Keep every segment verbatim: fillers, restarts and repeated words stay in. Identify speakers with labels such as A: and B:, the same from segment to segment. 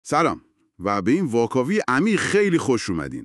A: سلام و به این واکاوی عمیق خیلی خوش اومدین.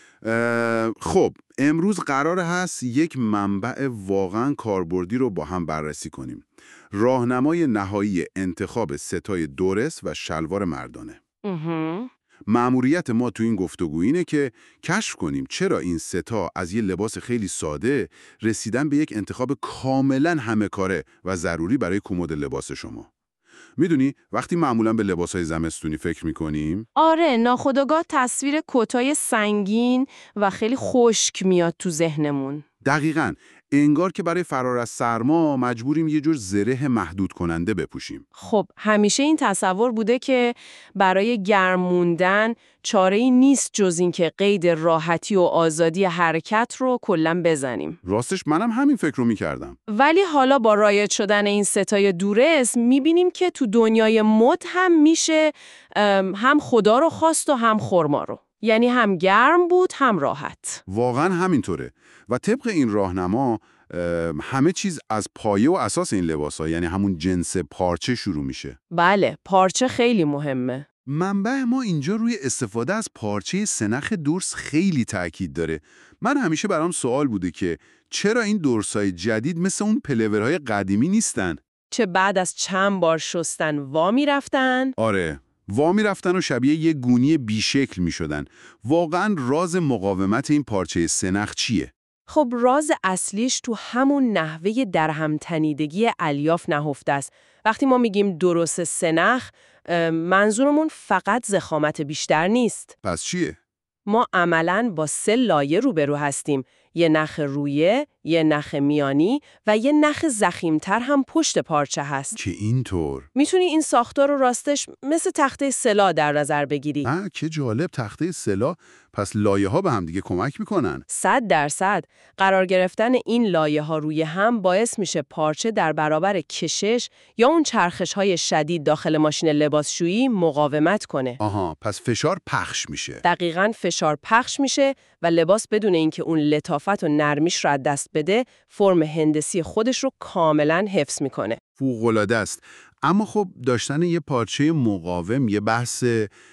A: اه، خب امروز قرار هست یک منبع واقعا کاربردی رو با هم بررسی کنیم. راهنمای نهایی انتخاب ستای دورس و شلوار مردانه.
B: اها.
A: مأموریت ما تو این گفتگو اینه که کشف کنیم چرا این ستا از یه لباس خیلی ساده رسیدن به یک انتخاب کاملا همه کاره و ضروری برای کمد لباس شما. میدونی وقتی معمولا به لباسهای زمستونی فکر میکنیم
B: آره، ناخودآگاه تصویر کتای سنگین و خیلی خشک میاد تو ذهنمون.
A: دقیقاً انگار که برای فرار از سرما مجبوریم یه جور زره محدود کننده بپوشیم.
B: خب همیشه این تصور بوده که برای گرم موندن چاره‌ای نیست جز این که قید راحتی و آزادی حرکت رو کلاً بزنیم.
A: راستش منم همین فکر رو میکردم.
B: ولی حالا با رایج شدن این ستای دورس میبینیم که تو دنیای مد هم میشه ام، هم خدا رو خواست و هم خرما رو. یعنی هم گرم بود هم راحت.
A: واقعا همینطوره و طبق این راهنما اه، همه چیز از پایه و اساس این لباس‌ها یعنی همون جنس پارچه شروع میشه.
B: بله، پارچه خیلی مهمه.
A: منبع ما اینجا روی استفاده از پارچه سنخ درس خیلی تاکید داره. من همیشه برام سوال بوده که چرا این درس‌های جدید مثل اون پلورهای قدیمی نیستن؟
B: چه بعد از چند بار شستن وا میرفتن؟
A: آره، وا می‌رفتن و شبیه یه گونی بیشکل می‌شدن. واقعاً راز مقاومت این پارچه سنخ چیه؟
B: خب راز اصلیش تو همون نحوه درهم تنیدگی الیاف نهفته است. وقتی ما میگیم درست سنخ، اه، منظورمون فقط ضخامت بیشتر نیست.
A: پس چیه؟
B: ما عملاً با سه لایه روبرو هستیم. یه نخ رویه، یه نخ میانی و یه نخ ضخیم‌تر هم پشت پارچه هست.
A: که اینطور؟
B: میتونی این ساختار رو راستش مثل تخته سلا در نظر بگیری.
A: آه که جالب، تخته سلا. پس لایه ها به هم دیگه کمک میکنن.
B: صد درصد قرار گرفتن این لایه ها روی هم باعث میشه پارچه در برابر کشش یا اون چرخش های شدید داخل ماشین لباسشویی مقاومت کنه.
A: آها، پس فشار پخش میشه.
B: دقیقاً فشار پخش میشه و لباس بدون اینکه اون لطافت و نرمیش رو از دست بده، فرم هندسی خودش رو کاملاً حفظ میکنه.
A: فوق‌العاده است. اما خب داشتن یه پارچه مقاوم یه بحث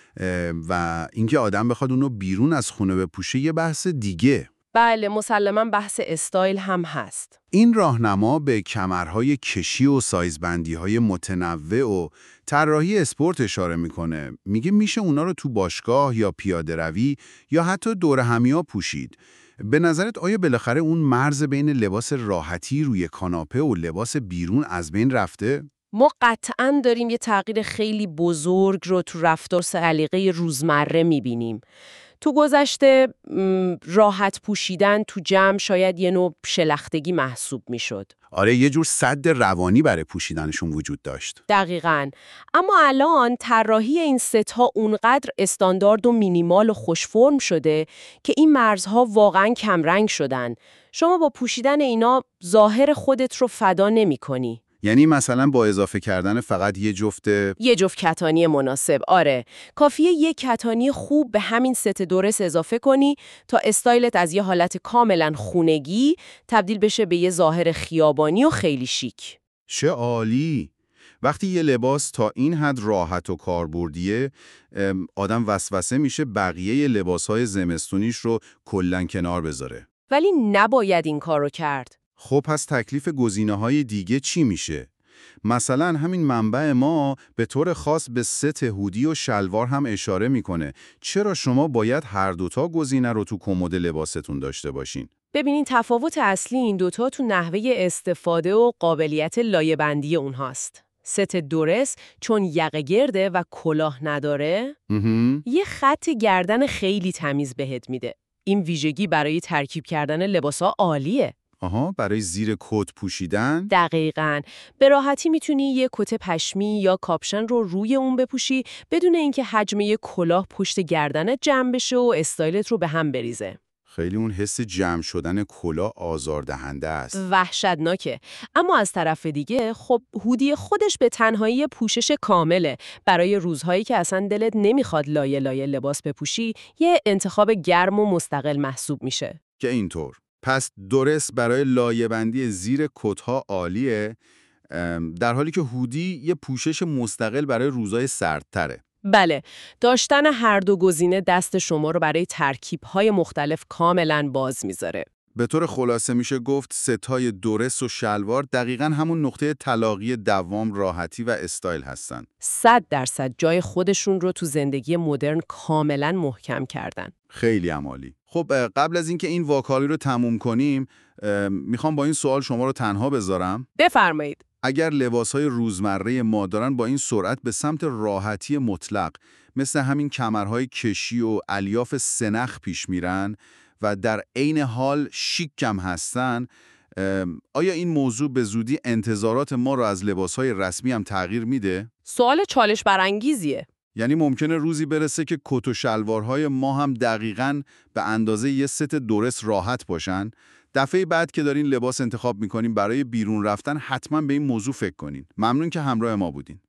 A: و اینکه آدم بخواد اونو بیرون از خونه بپوشه یه بحث دیگه.
B: بله، مسلماً بحث استایل هم هست.
A: این راهنما به کمرهای کشی و سایزبندی‌های متنوع و طراحی اسپورت اشاره میکنه. میگه میشه اونا رو تو باشگاه یا پیاده روی یا حتی دور همیا پوشید. به نظرت آیا بالاخره اون مرز بین لباس راحتی روی کاناپه و لباس بیرون از بین رفته؟
B: ما قطعاً داریم یه تغییر خیلی بزرگ رو تو رفتار سلیقه روزمره میبینیم. تو گذشته م، راحت پوشیدن تو جمع شاید یه نوع شلختگی محسوب میشد.
A: آره، یه جور سد روانی برای پوشیدنشون وجود داشت.
B: دقیقاً. اما الان طراحی این ست‌ها اونقدر استاندارد و مینیمال و خوشفرم شده که این مرزها واقعاً کمرنگ شدن. شما با پوشیدن اینا ظاهر خودت رو فدا نمی‌کنی.
A: یعنی مثلا با اضافه کردن فقط یه جفت
B: یه جفت کتانی مناسب، آره. کافیه یه کتانی خوب به همین ست دورس اضافه کنی تا استایلت از یه حالت کاملا خونگی تبدیل بشه به یه ظاهر خیابانی و خیلی شیک.
A: چه عالی! وقتی یه لباس تا این حد راحت و کاربردیه، ام، آدم وسوسه میشه بقیه لباسهای زمستونیش رو کلاً کنار بذاره.
B: ولی نباید این کار رو کرد.
A: خب پس تکلیف گزینه‌های دیگه چی میشه؟ مثلا همین منبع ما به طور خاص به ست هودی و شلوار هم اشاره میکنه. چرا شما باید هر دوتا گزینه رو تو کمد لباستون داشته باشین؟
B: ببینین تفاوت اصلی این دوتا تو نحوه استفاده و قابلیت لایه‌بندی اونهاست. ست دورس چون یقه گرده و کلاه نداره،
A: مهم.
B: یه خط گردن خیلی تمیز بهت میده. این ویژگی برای ترکیب کردن لباسا عالیه.
A: آها، برای زیر کت پوشیدن؟
B: دقیقاً. به راحتی میتونی یه کت پشمی یا کاپشن رو روی اون بپوشی بدون اینکه حجم یه کلاه پشت گردنت جمع بشه و استایلت رو به هم بریزه.
A: خیلی اون حس جمع شدن کلاه آزاردهنده است.
B: وحشتناکه. اما از طرف دیگه خب هودی خودش به تنهایی پوشش کامله. برای روزهایی که اصلا دلت نمیخواد لایه لایه لباس بپوشی، یه انتخاب گرم و مستقل محسوب میشه.
A: که اینطور. پس دورس برای لایه‌بندی زیر کت‌ها عالیه، ام، در حالی که هودی یه پوشش مستقل برای روزهای سردتره.
B: بله، داشتن هر دو گزینه دست شما رو برای ترکیب‌های مختلف کاملاً باز میذاره.
A: به طور خلاصه میشه گفت ستای درس و شلوار دقیقاً همون نقطه تلاقی دوام، راحتی و استایل هستن.
B: صد درصد جای خودشون رو تو زندگی مدرن کاملاً محکم کردن.
A: خیلی عالی. خب اه، قبل از اینکه این واکالی رو تموم کنیم، اه، میخوام با این سوال شما رو تنها بذارم.
B: بفرمایید.
A: اگر لباس‌های روزمره ما دارن با این سرعت به سمت راحتی مطلق، مثل همین کمرهای کشی و الیاف سنخ پیش میرن و در عین حال شیک هم هستن، ام، آیا این موضوع به زودی انتظارات ما رو از لباس‌های رسمی هم تغییر میده؟
B: سوال چالش برانگیزیه.
A: یعنی ممکنه روزی برسه که کت و شلوارهای ما هم دقیقاً به اندازه یه ست درست راحت باشن؟ دفعه بعد که دارین لباس انتخاب میکنین برای بیرون رفتن حتما به این موضوع فکر کنین. ممنون که همراه ما بودین.